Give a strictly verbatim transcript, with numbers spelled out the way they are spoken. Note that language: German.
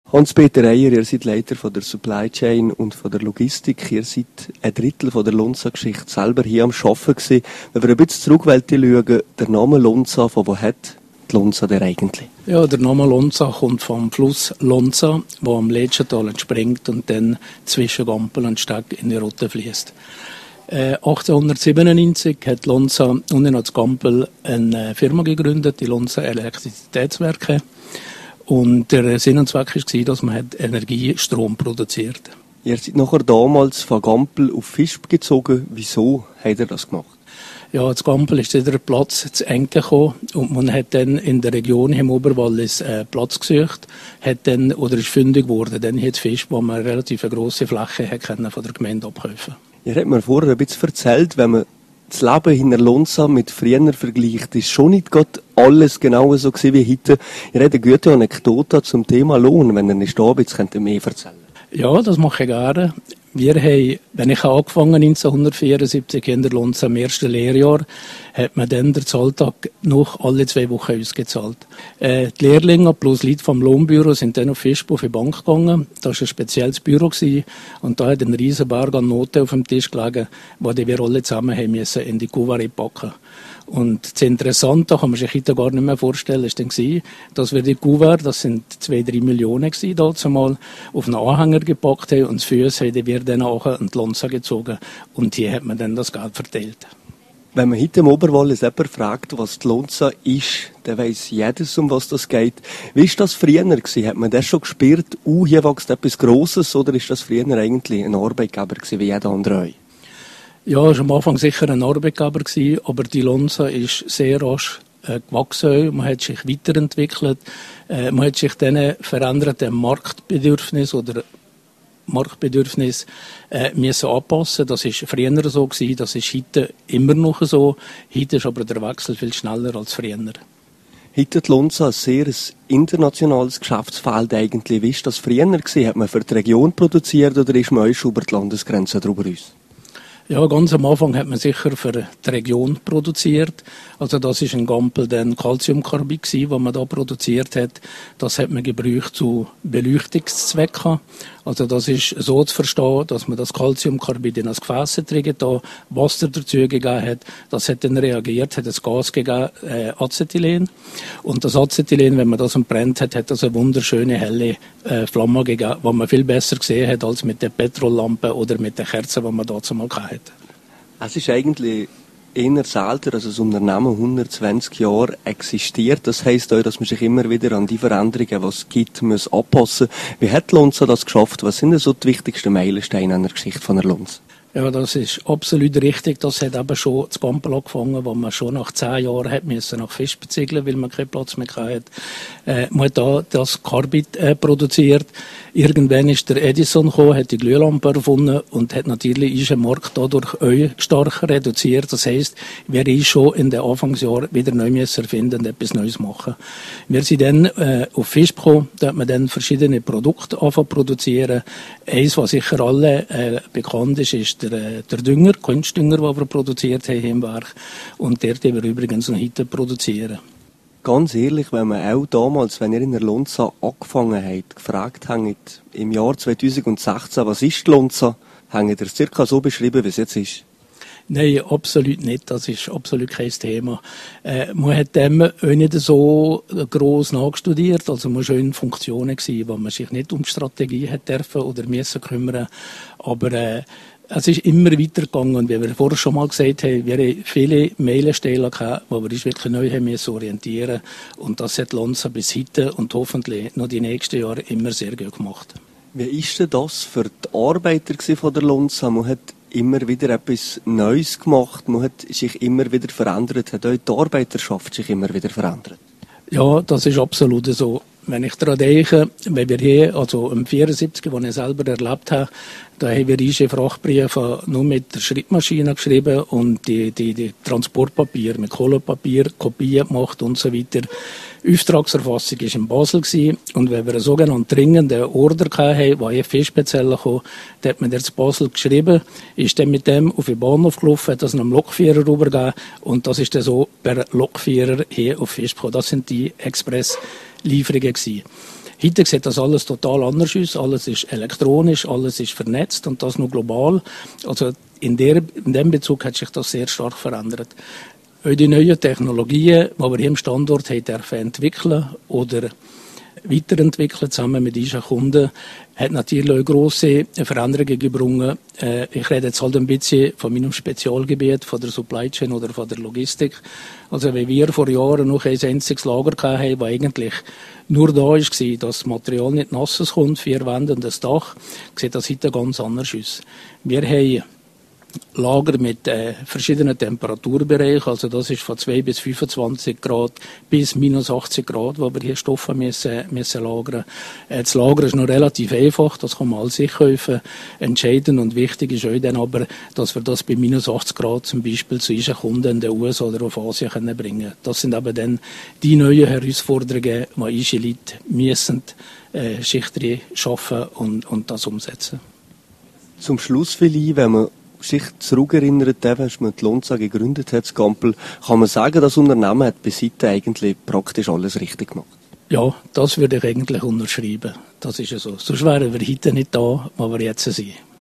Hans-Peter Eyer, ihr seid Leiter von der Supply Chain und von der Logistik. Ihr seid ein Drittel von der Lonza-Geschichte selber hier am Arbeiten gewesen. Wenn wir ein bisschen zurück schauen, der Name Lonza, von wo hat die Lonza der eigentlich? Ja, der Name Lonza kommt vom Fluss Lonza, der am Lätschental entspringt und dann zwischen Gampel und Steg in die Rotte fließt. Äh, achtzehnhundertsiebenundneunzig hat Lonza unten als Gampel eine Firma gegründet, die Lonza Elektrizitätswerke. Und der Sinn und Zweck war, dass man Energiestrom produziert. Ihr seid nachher damals von Gampel auf Visp gezogen. Wieso habt ihr das gemacht? Ja, das Gampel ist der Platz zu eng gekommen und man hat dann in der Region im Oberwallis äh, Platz gesucht, hat dann, oder ist fündig geworden, dann hat Visp, wo man eine relativ grosse Fläche hat können von der Gemeinde abkaufen. Ihr habt mir vorher ein bisschen erzählt, wenn man das Leben hinter Lonza mit früher vergleicht, ist schon nicht gerade alles genau so gewesen wie heute. Ihr habt eine gute Anekdote zum Thema Lohn. Wenn ihr nicht da bist, könnt ihr mehr erzählen. Ja, das mache ich gerne. Wir haben, wenn ich angefangen neunzehnhundertvierundsiebzig in der Lonza im ersten Lehrjahr, hat man dann den Zahltag noch alle zwei Wochen ausgezahlt. Äh, die Lehrlinge plus Leute vom Lohnbüro sind dann auf Visp auf die Bank gegangen. Das war ein spezielles Büro gewesen. Und da hat ein riesen Berg an Noten auf dem Tisch gelegen, die wir alle zusammen haben müssen in die Kuvare packen. Und das Interessante, kann man sich heute gar nicht mehr vorstellen, ist dann gewesen, dass wir die Kuvert, das sind zwei, drei Millionen gewesen, dazu mal, auf einen Anhänger gepackt haben und das Füße haben wir dann nachher in die Lonza gezogen und hier hat man dann das Geld verteilt. Wenn man heute im Oberwallis jemand fragt, was die Lonza ist, dann weiss jedes, um was das geht. Wie war das früher gewesen? Hat man das schon gespürt, uh, hier wächst etwas Grosses, oder ist das früher eigentlich ein Arbeitgeber gewesen, wie jeder andere? Ja, es war am Anfang sicher ein Arbeitgeber gewesen, aber die Lonza ist sehr rasch äh, gewachsen. Man hat sich weiterentwickelt. Äh, man hat sich dann veränderten Marktbedürfnis oder Marktbedürfnis äh, müssen anpassen. Das ist früher so gewesen, das ist heute immer noch so. Heute ist aber der Wechsel viel schneller als früher. Heute hat Lonza ein sehr internationales Geschäftsfeld eigentlich. Wie war das früher gewesen? Hat man für die Region produziert oder ist man auch schon über die Landesgrenzen drüber raus? Ja, ganz am Anfang hat man sicher für die Region produziert. Also das ist ein Gampel, dann Calciumcarbid gewesen, was man da produziert hat. Das hat man gebraucht zu Beleuchtungszwecken. Also das ist so zu verstehen, dass man das Calciumcarbid in das Gefäß trägt, da Wasser dazu gegeben hat. Das hat dann reagiert, hat das Gas gegeben, äh, Acetylen. Und das Acetylen, wenn man das entbrennt hat, hat das eine wunderschöne helle äh, Flamme gegeben, die man viel besser gesehen hat als mit der Petrollampe oder mit der Kerze, die man dazu mal hatte. Es ist eigentlich eher selten, dass ein Unternehmen hundertzwanzig Jahre existiert. Das heisst auch, dass man sich immer wieder an die Veränderungen, die es gibt, muss anpassen muss. Wie hat Lonza das geschafft? Was sind denn so die wichtigsten Meilensteine in der Geschichte von der Lonza? Ja, das ist absolut richtig. Das hat eben schon das Gampel angefangen, wo man schon nach zehn Jahren hat müssen nach Visp ziegeln, weil man keinen Platz mehr hatte. Äh, man hat da das Carbid äh, produziert. Irgendwann ist der Edison gekommen, hat die Glühlampe erfunden und hat natürlich ist der Markt dadurch auch stark reduziert. Das heisst, wir sind schon in den Anfangsjahren wieder neu müssen erfinden und etwas Neues machen. Wir sind dann äh, auf Visp gekommen, da hat man dann verschiedene Produkte angefangen zu produzieren. Eins, was sicher alle äh, bekannt ist, ist der, der Dünger, Kunstdünger, den wir produziert haben im Werk. Und der, den wir übrigens noch heute produzieren. Ganz ehrlich, wenn man auch damals, wenn ihr in der Lonza angefangen habt, gefragt habt, im Jahr zweitausendsechzehn, was ist die Lonza, habt ihr es circa so beschrieben, wie es jetzt ist? Nein, absolut nicht. Das ist absolut kein Thema. Äh, man hat dem auch nicht so gross nachstudiert. Also man war schon in Funktionen gewesen, wo man sich nicht um die Strategie hat dürfen oder müssen kümmern. Aber äh, es ist immer weitergegangen. Und wie wir vorher schon mal gesagt haben, wir haben viele Meilensteine gehabt, wo wir uns wirklich neu haben müssen orientieren. Und das hat Lonza bis heute und hoffentlich noch die nächsten Jahre immer sehr gut gemacht. Wie ist denn das für die Arbeiter von der Lonza? Man hat immer wieder etwas Neues gemacht, man hat sich immer wieder verändert, hat auch die Arbeiterschaft sich immer wieder verändert. Ja, das ist absolut so. Wenn ich daran denke, wenn wir hier, also im vierundsiebzig, als ich selber erlebt habe, da haben wir unsere Frachtbriefe nur mit der Schreibmaschine geschrieben und die, die, die Transportpapier mit Kohlepapier, Kopien gemacht und so weiter. Auftragserfassung war in Basel gewesen. Und wenn wir einen sogenannten dringenden Order hatten, der hier speziell kam, dann hat man der zu Basel geschrieben, ist dann mit dem auf den Bahnhof gelaufen, hat das einem Lokführer rübergegeben und das ist dann so per Lokführer hier auf Visp gekommen. Das sind die Expresslieferungen gewesen. Heute sieht das alles total anders aus. Alles ist elektronisch, alles ist vernetzt und das nur global. Also in, der, in dem Bezug hat sich das sehr stark verändert. Auch die neuen Technologien, die wir hier im Standort haben dürfen entwickeln oder weiterentwickeln, zusammen mit unseren Kunden, hat natürlich auch grosse Veränderungen gebracht. Äh, ich rede jetzt halt ein bisschen von meinem Spezialgebiet, von der Supply Chain oder von der Logistik. Also, wenn wir vor Jahren noch ein einziges Lager hatten, das eigentlich nur da war, dass das Material nicht nasses kommt, vier Wände und ein Dach, sieht das heute ganz anders aus. Wir haben Lager mit äh, verschiedenen Temperaturbereichen, also das ist von zwei bis fünfundzwanzig Grad bis minus achtzig Grad, wo wir hier Stoffe müssen, müssen lagern. Äh, das Lager ist noch relativ einfach, das kann man alles sich kaufen. Entscheidend und wichtig ist auch dann aber, dass wir das bei minus achtzig Grad zum Beispiel zu unseren Kunden in den U S A oder auf Asien können bringen. Das sind aber dann die neuen Herausforderungen, die unsere Leute müssen äh, Schichten schaffen und, und das umsetzen. Zum Schluss vielleicht, wenn man sich zurückerinnert, als man die Lonza gegründet hat, das Gampel, kann man sagen, das Unternehmen hat bis heute eigentlich praktisch alles richtig gemacht? Ja, das würde ich eigentlich unterschreiben. Das ist ja so. Sonst wären wir heute nicht da, wo wir jetzt sind.